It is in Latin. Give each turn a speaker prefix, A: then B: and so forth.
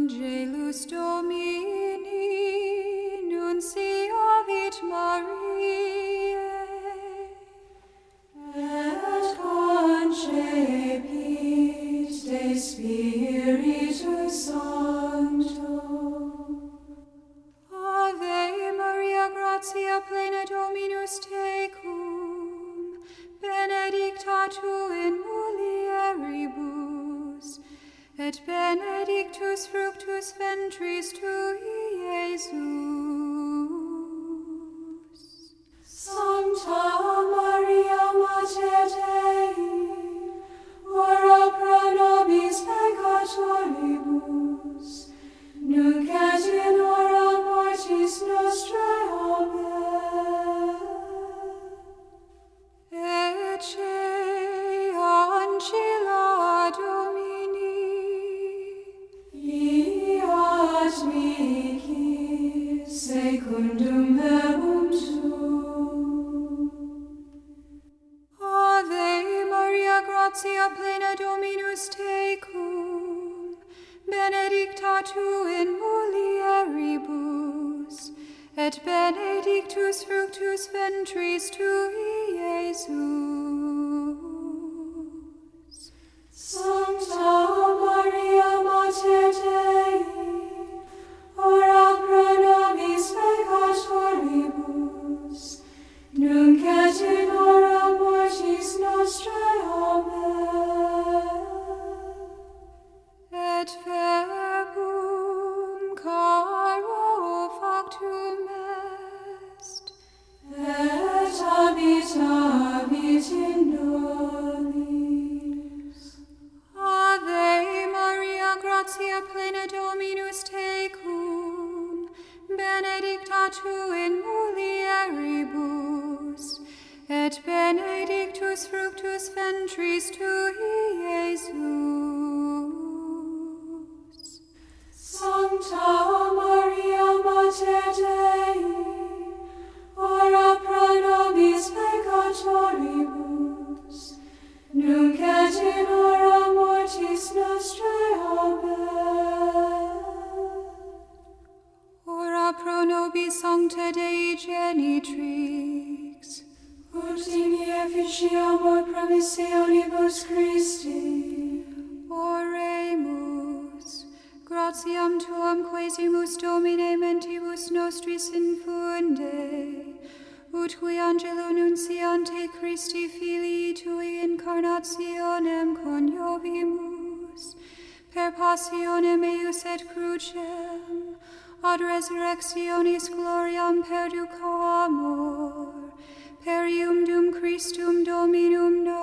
A: Angelus Domini nunciavit Mariae, et concepit de Spiritus Sancto. Ave Maria, gratia plena Dominus tecum, benedicta tu in mulieribus, et benedictus fructus ventris tui, Iesus. Sancta Maria, Mater Dei, ora pro nobis peccatoribus, nunc et in hora mortis nostrae. Amen. Ecce ancilla Domini, fiat mihi secundum verbum tuum. Ave Maria, gratia plena Dominus tecum, benedicta tu in mulieribus, et benedictus fructus ventris tui, Iesus. Sancta Maria, Mater Dei, ora pro nobis peccatoribus, nunc et in hora mortis nostrae. Amen. Et verbum caro factum est, et habitavit in nobis. Ave Maria, gratia plena Dominus tecum, benedicta tu in mulieribus, et benedictus fructus ventris tui, Iesus. Sancta Maria, Mater Dei, ora pro nobis peccatoribus, nunc et in hora mortis nostrae. Amen. Ora pro nobis Sancta Dei Genitrix, ut in efficiamur promissionibus Christi. Oremus. Gratiam tuam quesimus Domine mentibus nostris infunde, ut qui angelo nunciante Christi Filii tui incarnationem coniovimus, per passionem eius et crucem, ad resurrectionis gloriam perducamur, per ium dum Christum Dominum